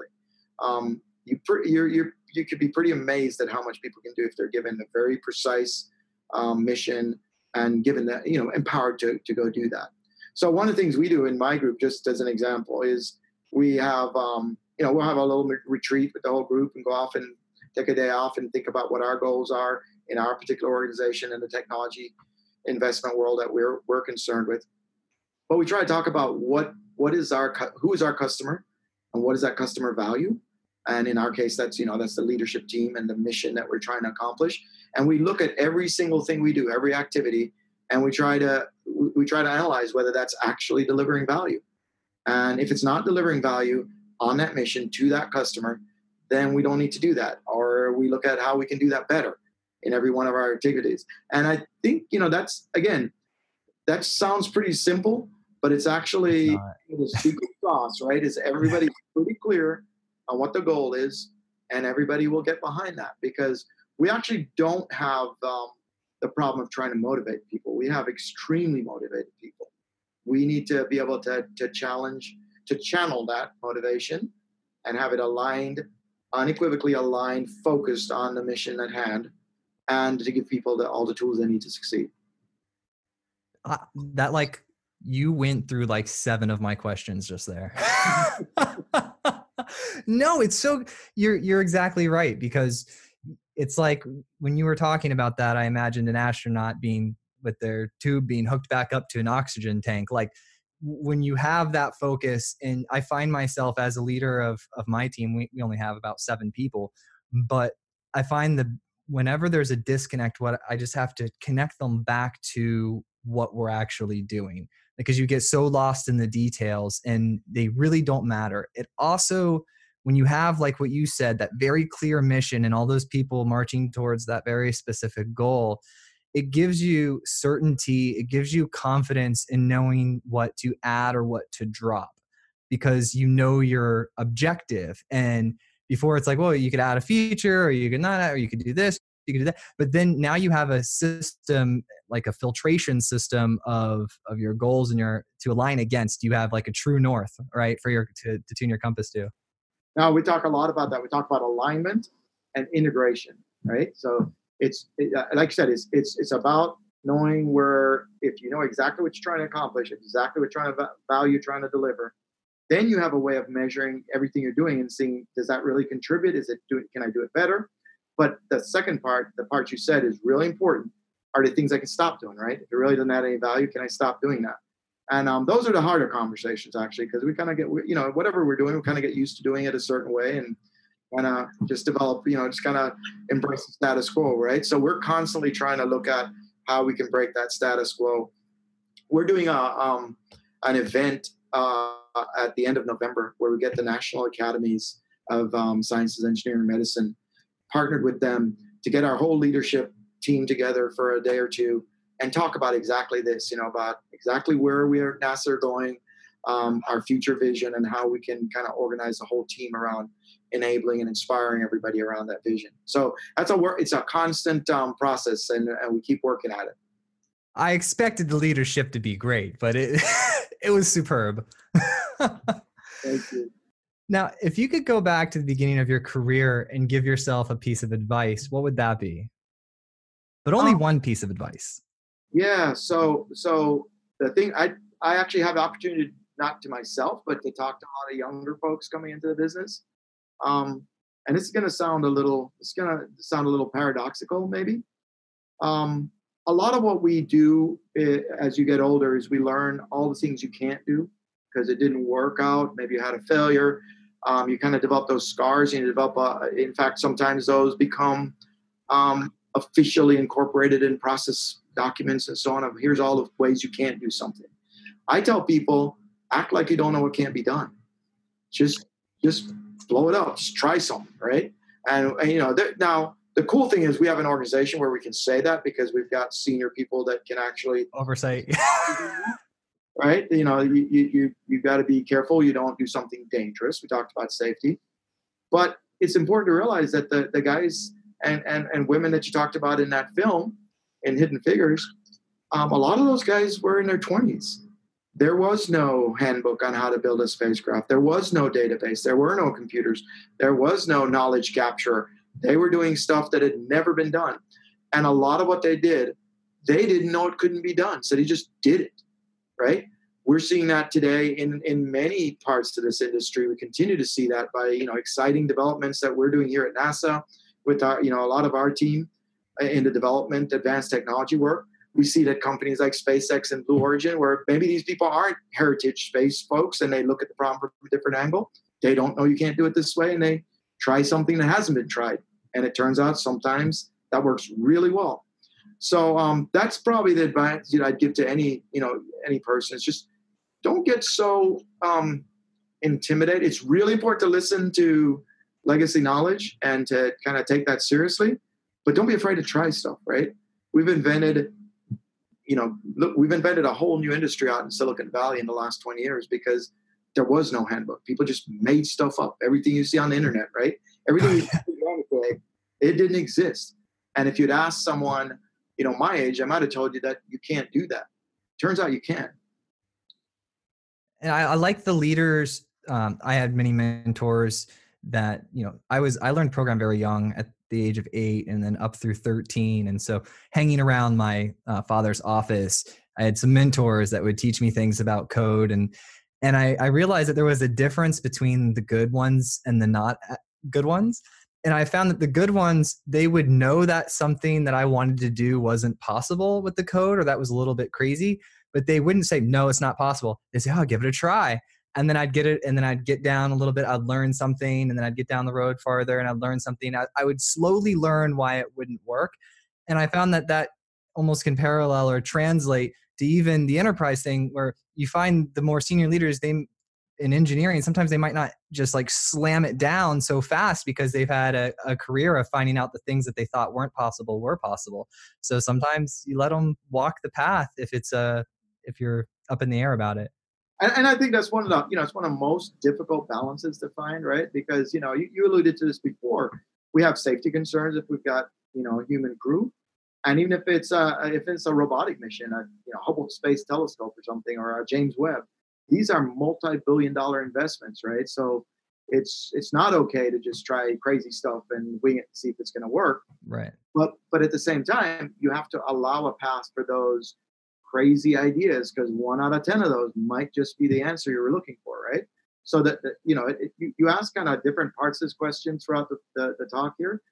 B: You could be pretty amazed at how much people can do if they're given a very precise mission and given that, empowered to go do that. So one of the things we do in my group, just as an example, is we have, we'll have a little retreat with the whole group and go off and take a day off and think about what our goals are in our particular organization and the technology investment world that we're concerned with. But we try to talk about who is our customer and what is that customer value. And in our case, that's the leadership team and the mission that we're trying to accomplish. And we look at every single thing we do, every activity, and we try to analyze whether that's actually delivering value. And if it's not delivering value on that mission to that customer, then we don't need to do that. Or we look at how we can do that better in every one of our activities. And I think, that sounds pretty simple, but it's actually the secret sauce, right? Is everybody's pretty clear on what the goal is, and everybody will get behind that, because we actually don't have the problem of trying to motivate people. We have extremely motivated people. We need to be able to channel that motivation and have it aligned, unequivocally aligned, focused on the mission at hand, and to give people all the tools they need to succeed.
C: You went through 7 of my questions just there. No, it's so you're exactly right, because it's like when you were talking about that, I imagined an astronaut being with their tube being hooked back up to an oxygen tank. Like when you have that focus, and I find myself as a leader of my team, we only have about 7 people, but I find that whenever there's a disconnect, I just have to connect them back to what we're actually doing, because you get so lost in the details and they really don't matter. It also, when you have, like what you said, that very clear mission and all those people marching towards that very specific goal, it gives you certainty. It gives you confidence in knowing what to add or what to drop, because you know your objective. And before, it's like, well, you could add a feature, or you could not add, or you could do this, you could do that. But then now you have a system, like a filtration system of your goals and to align against. You have like a true north, right, for to tune your compass to.
B: Now, we talk a lot about that. We talk about alignment and integration, right? So like I said, it's about knowing where, if you know exactly what you're trying to accomplish, exactly what value you're trying to deliver, then you have a way of measuring everything you're doing and seeing, does that really contribute? Can I do it better? But the second part, the part you said is really important, are the things I can stop doing, right? If it really doesn't add any value, can I stop doing that? And those are the harder conversations, actually, because we kind of get, whatever we're doing, we kind of get used to doing it a certain way and kind of just develop, just kind of embrace the status quo, right? So we're constantly trying to look at how we can break that status quo. We're doing an event at the end of November where we get the National Academies of Sciences, Engineering, and Medicine, partnered with them to get our whole leadership team together for a day or two and talk about exactly this, about exactly where we are NASA are going, our future vision, and how we can kind of organize the whole team around enabling and inspiring everybody around that vision. So that's it's a constant process, and we keep working at it.
C: I expected the leadership to be great, but it it was superb.
B: Thank you.
C: Now, if you could go back to the beginning of your career and give yourself a piece of advice, what would that be? But only one piece of advice.
B: Yeah. So the thing, I actually have the opportunity, not to myself, but to talk to a lot of younger folks coming into the business. And it's going to sound a little paradoxical, maybe. A lot of what we do as you get older is we learn all the things you can't do because it didn't work out. Maybe you had a failure. You kind of develop those scars. You develop, in fact, sometimes those become officially incorporated in process documents and so on. Here's all the ways you can't do something. I tell people, act like you don't know what can't be done. Just blow it up. Just try something, right? And now the cool thing is we have an organization where we can say that because we've got senior people that can actually
C: oversight.
B: Right? You've got to be careful. You don't do something dangerous. We talked about safety, but it's important to realize that the guys and women that you talked about in that film, in Hidden Figures, a lot of those guys were in their 20s. There was no handbook on how to build a spacecraft. There was no database. There were no computers. There was no knowledge capture. They were doing stuff that had never been done. And a lot of what they did, they didn't know it couldn't be done. So they just did it, right? We're seeing that today in many parts of this industry. We continue to see that by, exciting developments that we're doing here at NASA with our, a lot of our team in the development, advanced technology work. We see that companies like SpaceX and Blue Origin, where maybe these people aren't heritage space folks and they look at the problem from a different angle. They don't know you can't do it this way, and they try something that hasn't been tried. And it turns out sometimes that works really well. So that's probably the advice I'd give to any person. It's just don't get so intimidated. It's really important to listen to legacy knowledge and to kind of take that seriously, but don't be afraid to try stuff, right? We've invented a whole new industry out in Silicon Valley in the last 20 years because there was no handbook. People just made stuff up. Everything you see on the internet, right? Everything you see on the internet, it didn't exist. And if you'd asked someone, my age, I might have told you that you can't do that. Turns out you can.
C: And I like the leaders. I had many mentors that, I learned program very young at the age of 8 and then up through 13. And so hanging around my father's office, I had some mentors that would teach me things about code. And I realized that there was a difference between the good ones and the not good ones. And I found that the good ones, they would know that something that I wanted to do wasn't possible with the code, or that was a little bit crazy, but they wouldn't say, no, it's not possible. They say, give it a try. And then I'd get it. And then I'd get down a little bit. I'd learn something. And then I'd get down the road farther and I'd learn something. I would slowly learn why it wouldn't work. And I found that almost can parallel or translate to even the enterprise thing, where you find the more senior leaders, in engineering, sometimes they might not just like slam it down so fast because they've had a career of finding out the things that they thought weren't possible were possible. So sometimes you let them walk the path if you're up in the air about it.
B: And I think that's one of the, it's one of the most difficult balances to find, right? Because, you alluded to this before. We have safety concerns if we've got, a human crew. And even if it's a robotic mission, a Hubble Space Telescope or something, or a James Webb, these are multi-billion-dollar investments, right? So it's not okay to just try crazy stuff and wing it and see if it's going to work.
C: Right.
B: But at the same time, you have to allow a path for those crazy ideas, because 1 out of 10 of those might just be the answer you were looking for, right? So that you ask kind of different parts of this question throughout the talk here.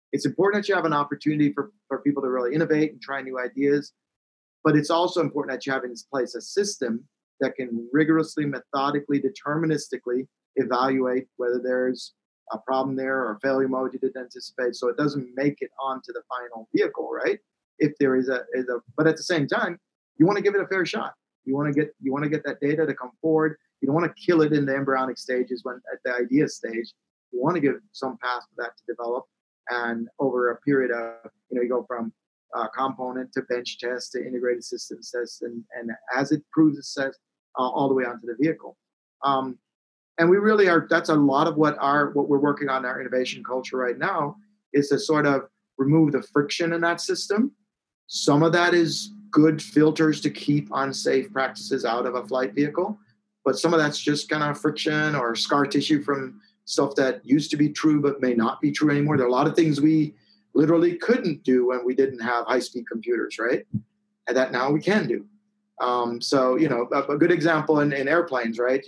B: It's important that you have an opportunity for people to really innovate and try new ideas, but it's also important that you have in place a system that can rigorously, methodically, deterministically evaluate whether there's a problem there or a failure mode you didn't anticipate, so it doesn't make it onto the final vehicle, right? If there is a, but at the same time, you want to give it a fair shot. You want to get that data to come forward. You don't want to kill it in the embryonic stages when at the idea stage. You want to give some path for that to develop, and over a period of, you go from component to bench test to integrated systems test, and as it proves itself, all the way onto the vehicle. And we really are. That's a lot of what we're working on in our innovation culture right now, is to sort of remove the friction in that system. Some of that is good filters to keep unsafe practices out of a flight vehicle, but some of that's just kind of friction or scar tissue from stuff that used to be true but may not be true anymore. There are a lot of things we literally couldn't do when we didn't have high-speed computers, right? And that now we can do. So, a good example in airplanes, right?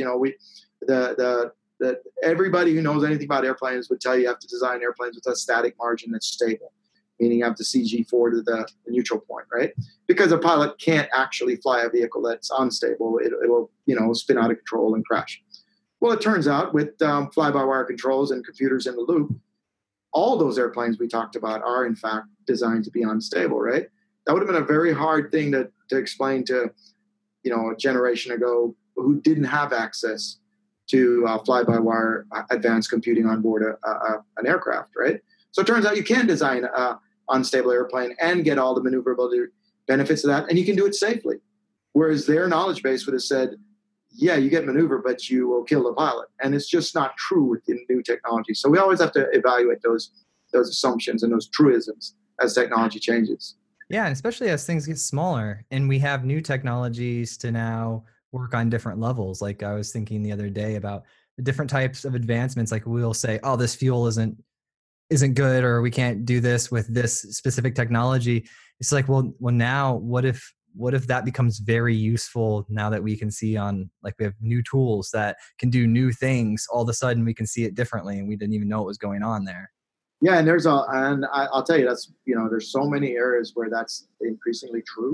B: Everybody who knows anything about airplanes would tell you have to design airplanes with a static margin that's stable, meaning you have to CG4 to the neutral point, right? Because a pilot can't actually fly a vehicle that's unstable. It will, spin out of control and crash. Well, it turns out with fly-by-wire controls and computers in the loop, all those airplanes we talked about are in fact designed to be unstable, right? That would have been a very hard thing to explain to, a generation ago who didn't have access to fly-by-wire advanced computing on board an aircraft, right? So it turns out you can design an unstable airplane and get all the maneuverability benefits of that, and you can do it safely. Whereas their knowledge base would have said, yeah, you get maneuver, but you will kill the pilot. And it's just not true with the new technology. So we always have to evaluate those assumptions and those truisms as technology changes.
C: Yeah, and especially as things get smaller and we have new technologies to now work on different levels. Like I was thinking the other day about the different types of advancements. Like we'll say, oh, this fuel isn't good, or we can't do this with this specific technology. It's like, well, now what if that becomes very useful now that we can see we have new tools that can do new things. All of a sudden we can see it differently and we didn't even know what was going on there.
B: Yeah, and I'll tell you, that's, there's so many areas where that's increasingly true.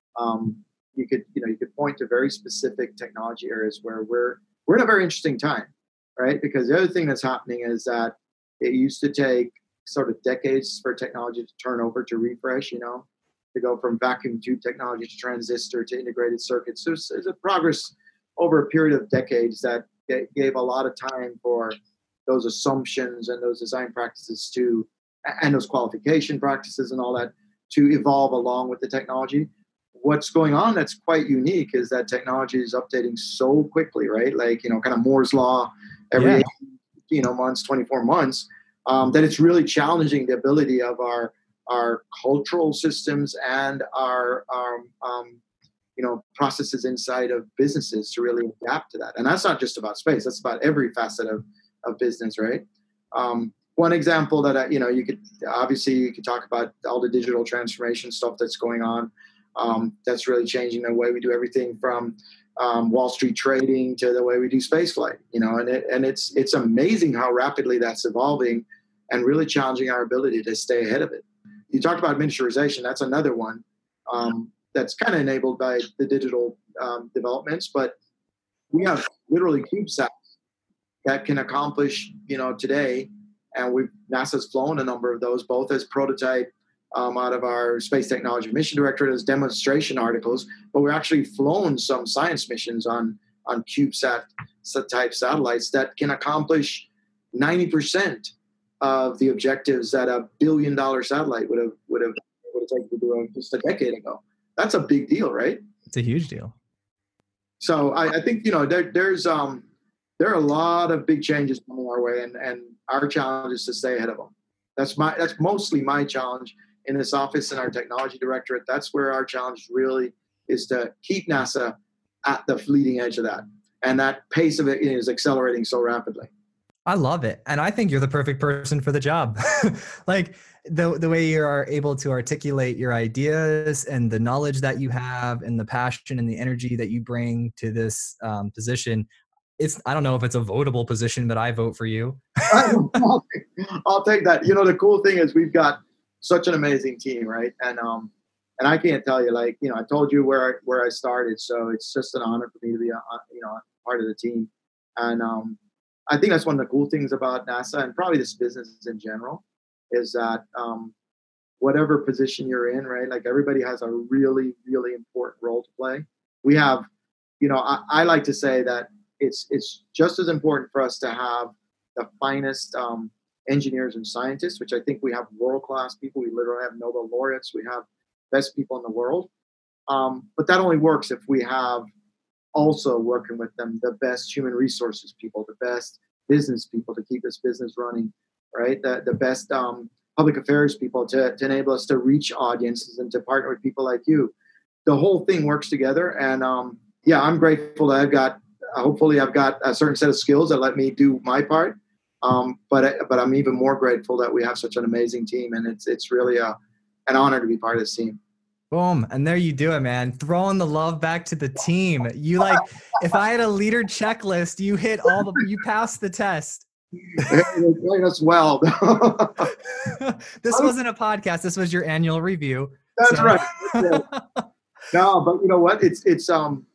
B: You could point to very specific technology areas where we're in a very interesting time, right? Because the other thing that's happening is that it used to take sort of decades for technology to turn over, to refresh, to go from vacuum tube technology to transistor to integrated circuits. So there's a progress over a period of decades that gave a lot of time for those assumptions and those design practices and those qualification practices and all that to evolve along with the technology. What's going on that's quite unique is that technology is updating so quickly, right? Like, kind of Moore's law every 18, months, 24 months, that it's really challenging the ability of our cultural systems and our processes inside of businesses to really adapt to that. And that's not just about space. That's about every facet of business, right? One example that, you could talk about all the digital transformation stuff that's going on. That's really changing the way we do everything from Wall Street trading to the way we do spaceflight, and it's amazing how rapidly that's evolving and really challenging our ability to stay ahead of it. You talked about miniaturization. That's another one that's kind of enabled by the digital developments, but we have literally CubeSats that can accomplish, today, and NASA's flown a number of those, both as prototype out of our Space Technology Mission Directorate as demonstration articles, but we're actually flown some science missions on CubeSat type satellites that can accomplish 90% of the objectives that a $1 billion satellite would have taken to do just a decade ago. That's a big deal, right?
C: It's a huge deal.
B: So I think there are a lot of big changes coming our way, and our challenge is to stay ahead of them. That's mostly my challenge in this office and our technology directorate. That's where our challenge really is, to keep NASA at the leading edge of that. And that pace of it is accelerating so rapidly.
C: I love it. And I think you're the perfect person for the job. Like the way you are able to articulate your ideas and the knowledge that you have and the passion and the energy that you bring to this position. I don't know if it's a votable position, but I vote for you.
B: I'll take that. The cool thing is we've got such an amazing team, right? And I can't tell you, like, I told you where I started, so it's just an honor for me to be a part of the team. And I think that's one of the cool things about NASA and probably this business in general is that whatever position you're in, right? Like everybody has a really, really important role to play. We have, I like to say that it's just as important for us to have the finest engineers and scientists, which I think we have world-class people. We literally have Nobel laureates. We have best people in the world. But that only works if we have also working with them the best human resources people, the best business people to keep this business running, right? The best public affairs people to enable us to reach audiences and to partner with people like you. The whole thing works together. And I'm grateful that hopefully I've got a certain set of skills that let me do my part. But I'm even more grateful that we have such an amazing team, and it's really an honor to be part of this team.
C: Boom. And there you do it, man. Throwing the love back to the team. You if I had a leader checklist, you you passed the test.
B: You're doing us well.
C: This wasn't a podcast. This was your annual review.
B: That's right. No, but you know what? It's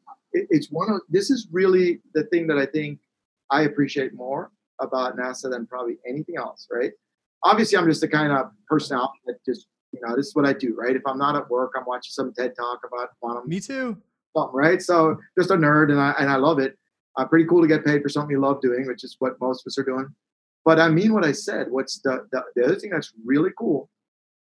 B: this is really the thing that I think I appreciate more about NASA than probably anything else, right? Obviously, I'm just the kind of personality that just, this is what I do, right? If I'm not at work, I'm watching some TED Talk about quantum.
C: Me too.
B: Something, right? So just a nerd, and I love it. Pretty cool to get paid for something you love doing, which is what most of us are doing. But I mean what I said. What's the other thing that's really cool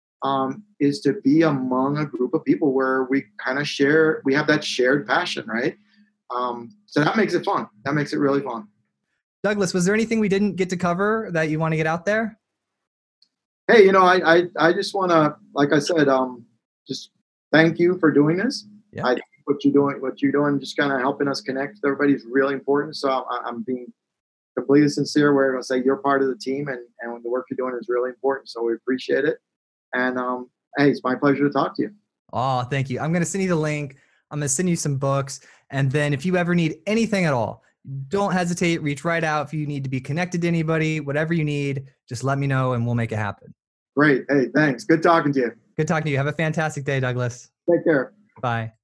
B: is to be among a group of people where we kind of we have that shared passion, right? So that makes it fun. That makes it really fun.
C: Douglas, was there anything we didn't get to cover that you want to get out there?
B: Hey, I just want to, like I said, just thank you for doing this.
C: Yeah.
B: I think what you're doing, just kind of helping us connect with everybody is really important. So I'm being completely sincere. We're going to say you're part of the team, and the work you're doing is really important. So we appreciate it. And hey, it's my pleasure to talk to you.
C: Oh, thank you. I'm going to send you the link. I'm going to send you some books. And then if you ever need anything at all, don't hesitate. Reach right out. If you need to be connected to anybody, whatever you need, just let me know and we'll make it happen.
B: Great. Hey, thanks. Good talking to you.
C: Good talking to you. Have a fantastic day, Douglas.
B: Take care.
C: Bye.